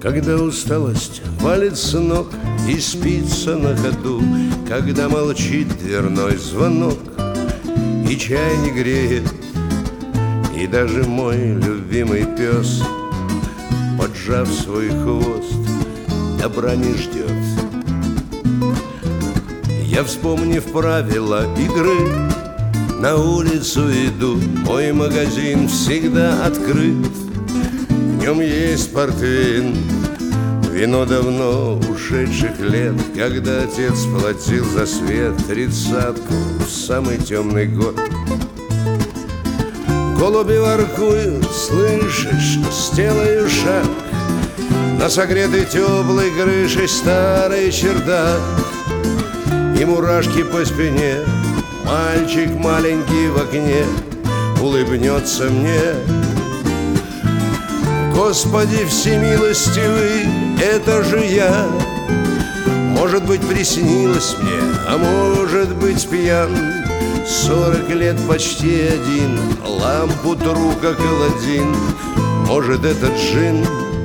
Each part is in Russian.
Когда усталость валит с ног и спится на ходу, когда молчит дверной звонок и чай не греет, и даже мой любимый пес, поджав свой хвост, добра не ждет. Я, вспомнив правила игры, на улицу иду. Мой магазин всегда открыт, в нем есть портвейн, вино давно ушедших лет, когда отец платил за свет 30-ку в самый темный год. Голуби воркуют, слышишь, сделаю шаг на согретый теплой крышей старый чердак, и мурашки по спине. Мальчик маленький в окне улыбнется мне. Господи всемилостивый, это же я. Может быть, приснилось мне, а может быть, пьян. 40 лет почти один, лампу тру, как Аладдин. Может, это джин.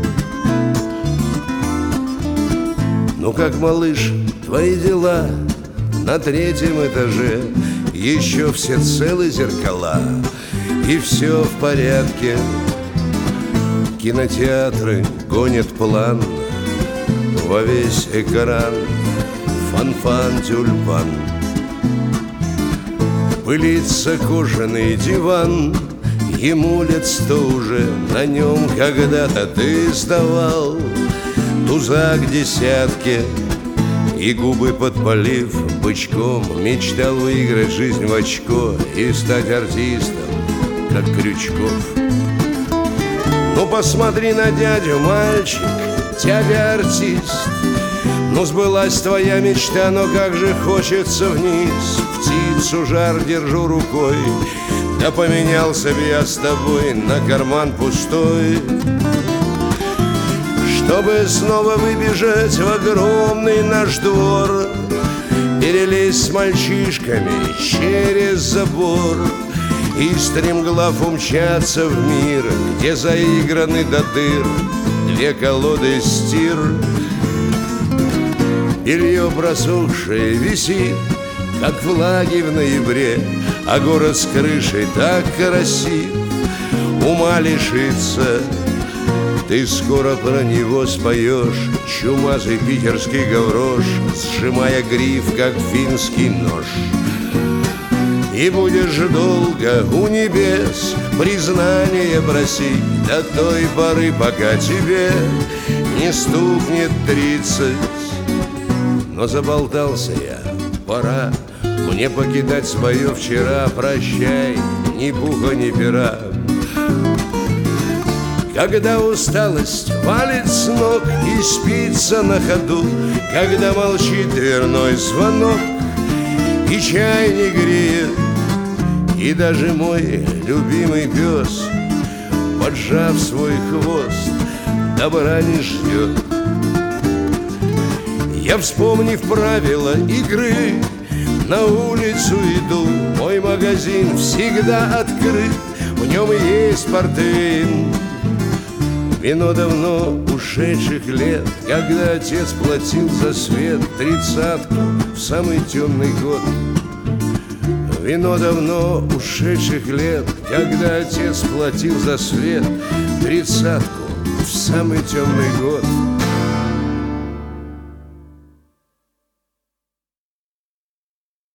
Ну как, малыш, твои дела? На 3-м этаже еще все целы зеркала, и все в порядке. Кинотеатры гонят план во весь экран, фан-фан, тюльпан. Пылится кожаный диван, ему лет 100 уже, на нем когда-то ты сдавал туза к десятке. И губы подпалив бычком, мечтал выиграть жизнь в очко и стать артистом, как Крючков. Ну посмотри на дядю, мальчик, дядя артист. Ну сбылась твоя мечта, но как же хочется вниз. Птицу жар держу рукой, да поменялся бы я с тобой на карман пустой, чтобы снова выбежать в огромный наш двор, перелезть с мальчишками через забор и стремглав умчаться в мир, где заиграны до дыр 2 колоды стир. Белье просохшее висит, как флаги в ноябре, а город с крышей так красив, ума лишится. Ты скоро про него споешь чумазый питерский гаврош, сжимая гриф, как финский нож. И будешь долго у небес признание просить до той поры, пока тебе не стукнет 30. Но заболтался я, пора мне покидать свое вчера. Прощай, ни пуха, ни пера. Когда усталость валит с ног и спится на ходу, когда молчит дверной звонок и чай не греет, и даже мой любимый пес, поджав свой хвост, добра не ждет. Я, вспомнив правила игры, на улицу иду. Мой магазин всегда открыт, в нем есть портвейн, вино давно ушедших лет, когда отец платил за свет 30-ку в самый темный год. Вино давно ушедших лет, когда отец платил за свет 30-ку в самый темный год.